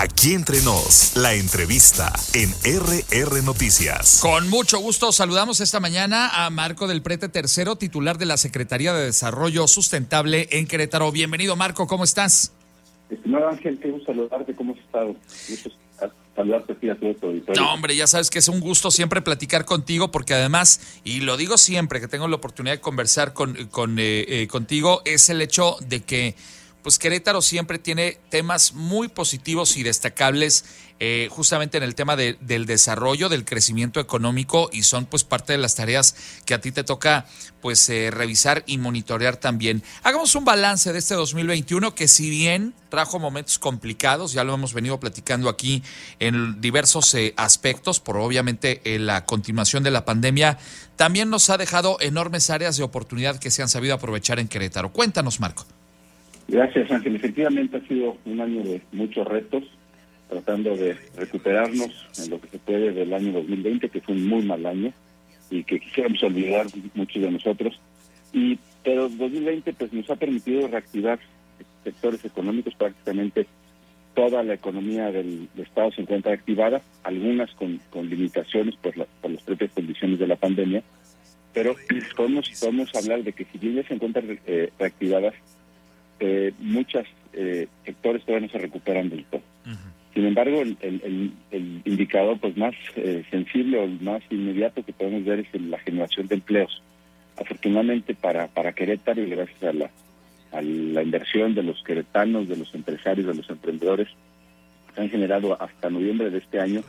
Aquí entre nos, la entrevista en RR Noticias. Con mucho gusto saludamos esta mañana a Marco del Prete III, titular de la Secretaría de Desarrollo Sustentable en Querétaro. Bienvenido, Marco, ¿cómo estás? Estimado Ángel, qué gusto saludarte, ¿cómo has estado? Gusto saludarte aquí a todo tu auditorio. No, hombre, ya sabes que es un gusto siempre platicar contigo, porque además, y lo digo siempre que tengo la oportunidad de conversar contigo, es el hecho de que pues Querétaro siempre tiene temas muy positivos y destacables justamente en el tema del desarrollo, del crecimiento económico, y son pues parte de las tareas que a ti te toca pues revisar y monitorear también. Hagamos un balance de este 2021 que, si bien trajo momentos complicados, ya lo hemos venido platicando aquí en diversos aspectos, por obviamente la continuación de la pandemia, también nos ha dejado enormes áreas de oportunidad que se han sabido aprovechar en Querétaro. Cuéntanos, Marco. Gracias, Ángel. Efectivamente ha sido un año de muchos retos, tratando de recuperarnos en lo que se puede del año 2020, que fue un muy mal año y que quisiéramos olvidar muchos de nosotros. Pero 2020 pues nos ha permitido reactivar sectores económicos. Prácticamente toda la economía del Estado se encuentra activada, algunas con limitaciones por las propias condiciones de la pandemia, pero podemos hablar de que si bien ya se encuentran reactivadas, muchos sectores todavía no se recuperan del todo. Uh-huh. Sin embargo, el indicador pues más sensible o el más inmediato que podemos ver es la generación de empleos. Afortunadamente para Querétaro, y gracias a la inversión de los queretanos, de los empresarios, de los emprendedores, se han generado hasta noviembre de este año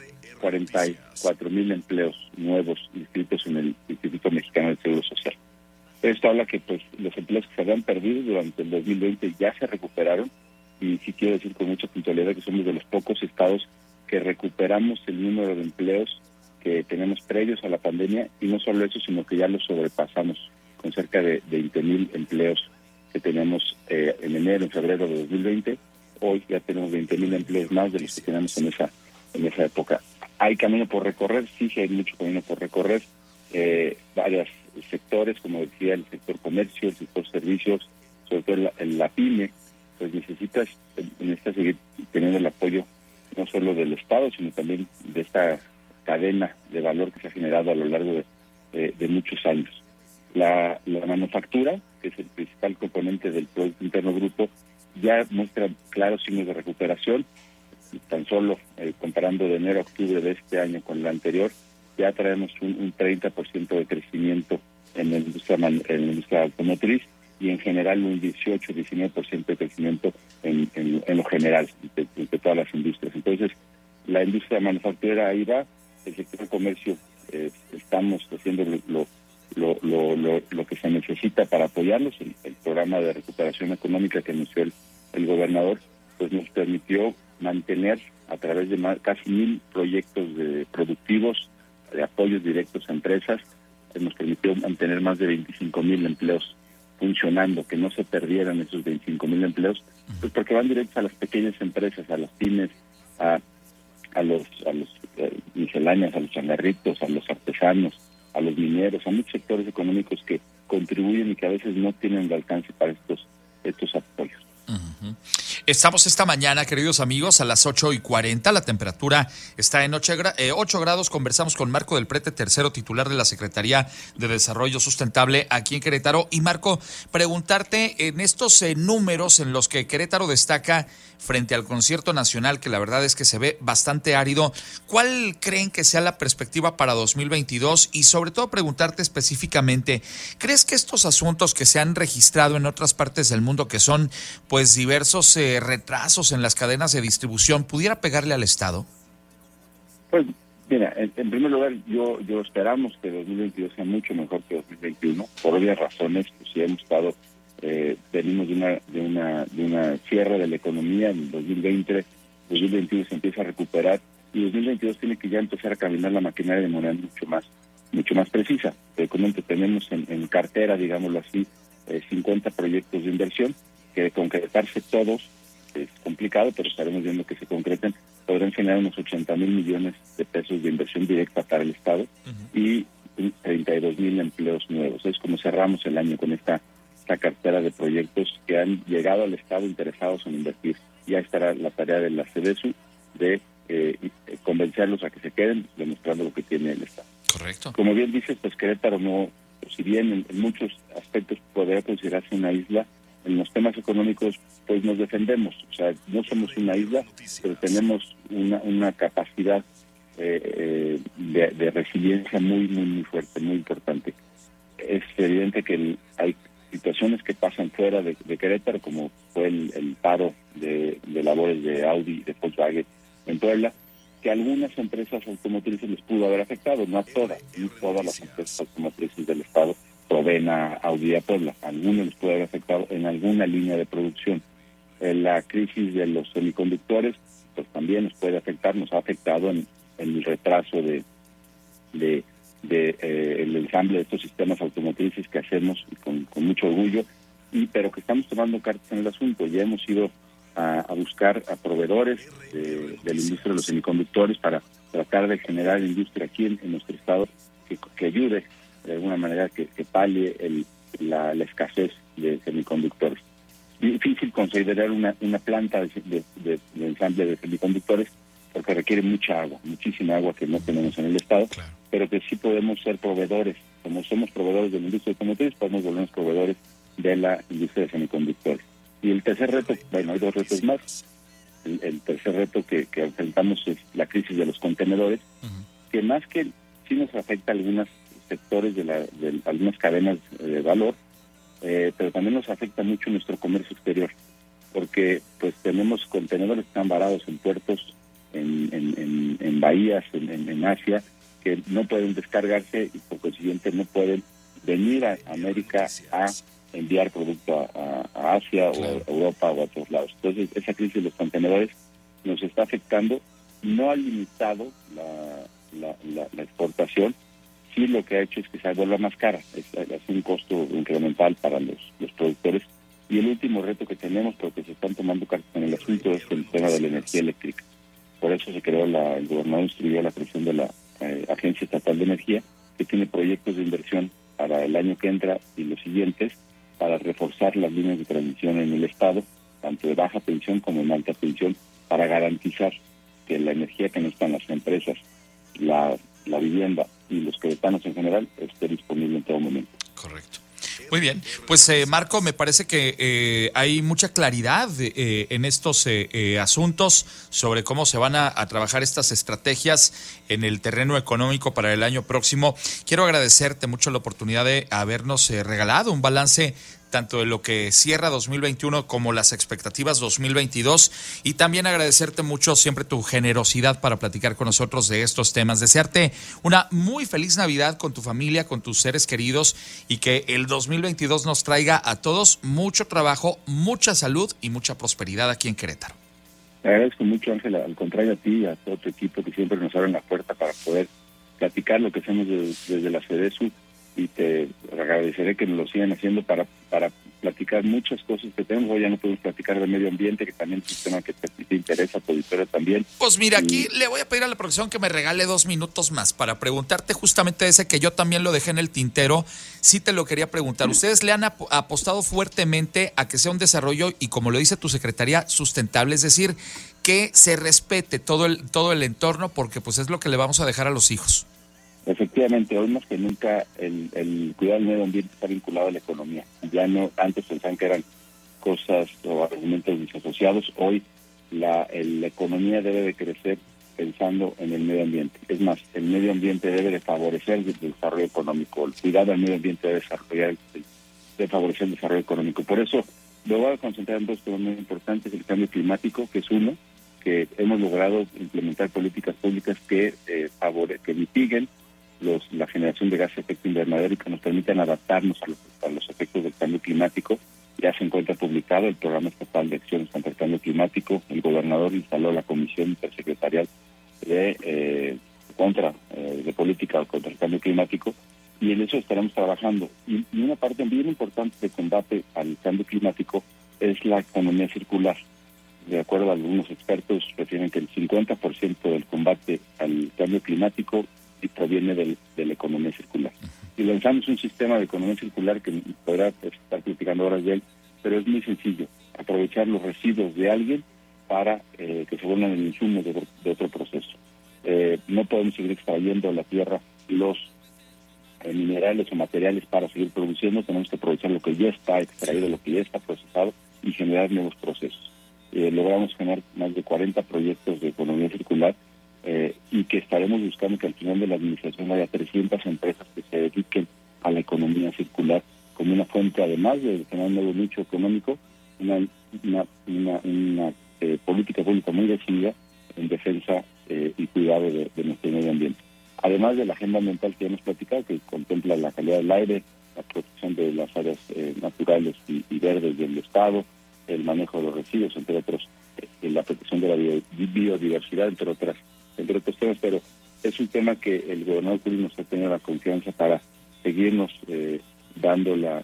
44,000 empleos nuevos inscritos en el Instituto Mexicano del Seguro Social. Esto habla que pues los empleos que se habían perdido durante el 2020 ya se recuperaron, y sí quiero decir con mucha puntualidad que somos de los pocos estados que recuperamos el número de empleos que tenemos previos a la pandemia, y no solo eso, sino que ya lo sobrepasamos con cerca de 20,000 empleos que tenemos en enero, en febrero de 2020. Hoy ya tenemos 20,000 empleos más de los que tenemos en esa época. ¿Hay camino por recorrer? Sí, hay mucho camino por recorrer. Varios sectores, como decía, el sector comercio, el sector servicios, sobre todo la pyme, pues necesita seguir teniendo el apoyo no solo del Estado, sino también de esta cadena de valor que se ha generado a lo largo de muchos años. La manufactura, que es el principal componente del Producto Interno Bruto, ya muestra claros signos de recuperación. Tan solo comparando de enero a octubre de este año con el anterior, ya traemos un 30% de crecimiento en la industria automotriz, y en general un 18-19% de crecimiento en lo general de todas las industrias. Entonces, la industria manufacturera ahí va, el sector de comercio estamos haciendo lo que se necesita para apoyarlos. El programa de recuperación económica que anunció el gobernador pues nos permitió mantener a través de casi 1,000 proyectos productivos de apoyos directos a empresas, nos permitió mantener más de 25,000 empleos funcionando, que no se perdieran esos 25,000 empleos, pues porque van directos a las pequeñas empresas, a las pymes, a los misceláneas, a los changarritos, a los artesanos, a los mineros, a muchos sectores económicos que contribuyen y que a veces no tienen el alcance para estos apoyos. Uh-huh. Estamos esta mañana, queridos amigos, a las 8:40. La temperatura está en 8 grados. Conversamos con Marco del Prete III, titular de la Secretaría de Desarrollo Sustentable aquí en Querétaro. Y Marco, preguntarte en estos números en los que Querétaro destaca frente al concierto nacional, que la verdad es que se ve bastante árido, ¿cuál creen que sea la perspectiva para 2022? Y sobre todo preguntarte específicamente, ¿crees que estos asuntos que se han registrado en otras partes del mundo, que son pues diversos retrasos en las cadenas de distribución, pudiera pegarle al Estado? Pues mira, en primer lugar, yo esperamos que 2022 sea mucho mejor que 2021, por obvias razones. Pues sí hemos estado venimos de una cierre de la economía en 2020, 2021 se empieza a recuperar, y 2022 tiene que ya empezar a caminar la maquinaria de manera mucho más precisa. Como tenemos en cartera, digámoslo así, 50 proyectos de inversión, que de concretarse todos es complicado, pero estaremos viendo que se concreten, podrán generar unos 80,000 millones de pesos de inversión directa para el Estado. Uh-huh. Y 32,000 empleos nuevos. Es como cerramos el año con esta cartera de proyectos que han llegado al Estado interesados en invertir. Ya estará la tarea de la CEDESU de convencerlos a que se queden, demostrando lo que tiene el Estado. Correcto. Como bien dices, pues Querétaro no, si bien en muchos aspectos podría considerarse una isla, en los temas económicos pues nos defendemos, o sea, no somos una isla, pero tenemos una capacidad de resiliencia muy fuerte, muy importante. Es evidente que hay situaciones que pasan fuera de Querétaro, como fue el paro de labores de Audi y de Volkswagen en Puebla, que a algunas empresas automotrices les pudo haber afectado, no a todas, no todas las empresas automotrices del Estado proveen a Audi y a Puebla, a algunos les puede haber afectado en alguna línea de producción. La crisis de los semiconductores pues también nos puede afectar, nos ha afectado en el retraso el ensamble de estos sistemas automotrices que hacemos con mucho orgullo, pero que estamos tomando cartas en el asunto. Ya hemos ido a buscar a proveedores de la industria de los semiconductores para tratar de generar industria aquí en nuestro estado que ayude de alguna manera, que palie la escasez de semiconductores. Difícil considerar una planta de ensamble de semiconductores porque requiere mucha agua, muchísima agua que no tenemos en el estado, claro, pero que sí podemos ser proveedores. Como somos proveedores de la industria automotriz, podemos volvernos proveedores de la industria de semiconductores. Y el tercer reto, bueno, hay dos retos más. El tercer reto que enfrentamos es la crisis de los contenedores, que más que sí nos afecta a algunos sectores de algunas cadenas de valor, pero también nos afecta mucho nuestro comercio exterior, porque pues tenemos contenedores que están varados en puertos, en bahías, en Asia, que no pueden descargarse y por consiguiente no pueden venir a América a enviar producto a Asia, claro, o a Europa o a otros lados. Entonces esa crisis de los contenedores nos está afectando, no ha limitado la exportación, sí lo que ha hecho es que se vuelva más cara, es un costo incremental para los productores. Y el último reto que tenemos, porque se están tomando cartas en el asunto, es el tema de la energía eléctrica. Por eso se creó el gobernador instruyó la creación de la Agencia Estatal de Energía, que tiene proyectos de inversión para el año que entra y los siguientes, para reforzar las líneas de transmisión en el estado, tanto de baja tensión como en alta tensión, para garantizar que la energía que necesitan las empresas, la vivienda y los queretanos en general esté disponible en todo momento. Correcto. Muy bien, pues Marco, me parece que hay mucha claridad en estos asuntos sobre cómo se van a trabajar estas estrategias en el terreno económico para el año próximo. Quiero agradecerte mucho la oportunidad de habernos regalado un balance tanto de lo que cierra 2021 como las expectativas 2022, y también agradecerte mucho siempre tu generosidad para platicar con nosotros de estos temas. Desearte una muy feliz Navidad con tu familia, con tus seres queridos, y que el 2022 nos traiga a todos mucho trabajo, mucha salud y mucha prosperidad aquí en Querétaro. Te agradezco mucho, Ángela, al contrario a ti y a todo tu equipo que siempre nos abren la puerta para poder platicar lo que hacemos desde la CEDESU, y te agradeceré que nos lo sigan haciendo para platicar muchas cosas que tenemos. Hoy ya no podemos platicar de medio ambiente, que también es un tema que te interesa, tu auditorio también. Pues mira, aquí le voy a pedir a la producción que me regale 2 minutos más para preguntarte justamente ese que yo también lo dejé en el tintero. Sí te lo quería preguntar. Ustedes le han apostado fuertemente a que sea un desarrollo, y como lo dice tu secretaría, sustentable, es decir, que se respete todo el entorno, porque pues es lo que le vamos a dejar a los hijos. Efectivamente, hoy más que nunca el cuidado del medio ambiente está vinculado a la economía. Ya no, antes pensaban que eran cosas o argumentos disasociados. Hoy la economía debe de crecer pensando en el medio ambiente. Es más, el medio ambiente debe de favorecer el desarrollo económico. El cuidado del medio ambiente debe favorecer el desarrollo económico. Por eso me voy a concentrar en 2 temas muy importantes: el cambio climático, que es uno, que hemos logrado implementar políticas públicas que mitiguen la generación de gases de efecto invernadero y que nos permitan adaptarnos a los efectos del cambio climático. Ya se encuentra publicado el Programa Estatal de Acciones contra el Cambio Climático. El gobernador instaló la Comisión Intersecretarial de Política contra el Cambio Climático, y en eso estaremos trabajando. Y una parte bien importante de combate al cambio climático es la economía circular. De acuerdo a algunos expertos, refieren que el 50% del combate al cambio climático proviene de la economía circular. Y lanzamos un sistema de economía circular que podrá estar platicando horas de él, pero es muy sencillo: aprovechar los residuos de alguien para que se vuelvan el insumo de otro proceso. No podemos seguir extrayendo de la tierra los minerales o materiales para seguir produciendo. Tenemos que aprovechar lo que ya está extraído, lo que ya está procesado y generar nuevos procesos. Logramos generar más de 40 proyectos de economía circular y que estaremos buscando que al final de la administración haya 300 empresas que se dediquen a la economía circular como una fuente, además de generar un nuevo nicho económico, una política pública muy decidida en defensa y cuidado de nuestro medio ambiente. Además de la agenda ambiental que hemos platicado, que contempla la calidad del aire, la protección de las áreas naturales y verdes del Estado, el manejo de los residuos, entre otros, la protección de la biodiversidad, entre otros temas, pero es un tema que el gobernador Curi nos ha tenido la confianza para seguirnos dando la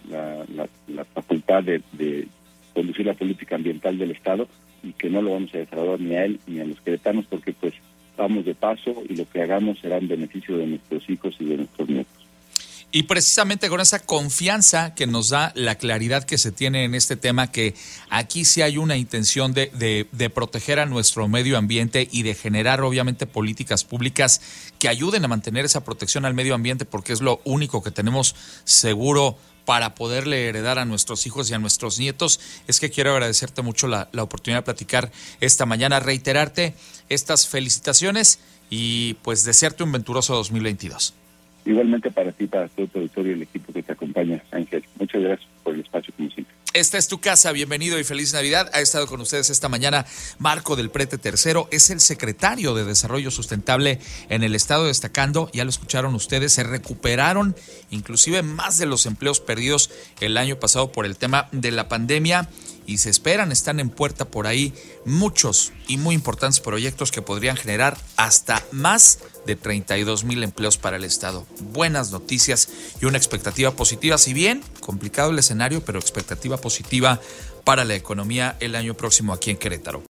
facultad de conducir la política ambiental del Estado, y que no lo vamos a defraudar ni a él ni a los queretanos, porque pues vamos de paso y lo que hagamos será en beneficio de nuestros hijos y de nuestros nietos. Y precisamente con esa confianza que nos da la claridad que se tiene en este tema, que aquí sí hay una intención de proteger a nuestro medio ambiente y de generar obviamente políticas públicas que ayuden a mantener esa protección al medio ambiente, porque es lo único que tenemos seguro para poderle heredar a nuestros hijos y a nuestros nietos. Es que quiero agradecerte mucho la oportunidad de platicar esta mañana, reiterarte estas felicitaciones y pues desearte un venturoso 2022. Igualmente para ti, para todo tu auditorio y el equipo que te acompaña, Ángel. Muchas gracias por el espacio, como siempre. Esta es tu casa, bienvenido y feliz Navidad. Ha estado con ustedes esta mañana Marco del Prete III, es el secretario de Desarrollo Sustentable en el Estado, destacando, ya lo escucharon ustedes, se recuperaron inclusive más de los empleos perdidos el año pasado por el tema de la pandemia, y se esperan, están en puerta por ahí muchos y muy importantes proyectos que podrían generar hasta más de 32,000 empleos para el Estado. Buenas noticias y una expectativa positiva, si bien complicado el escenario, pero expectativa positiva para la economía el año próximo aquí en Querétaro.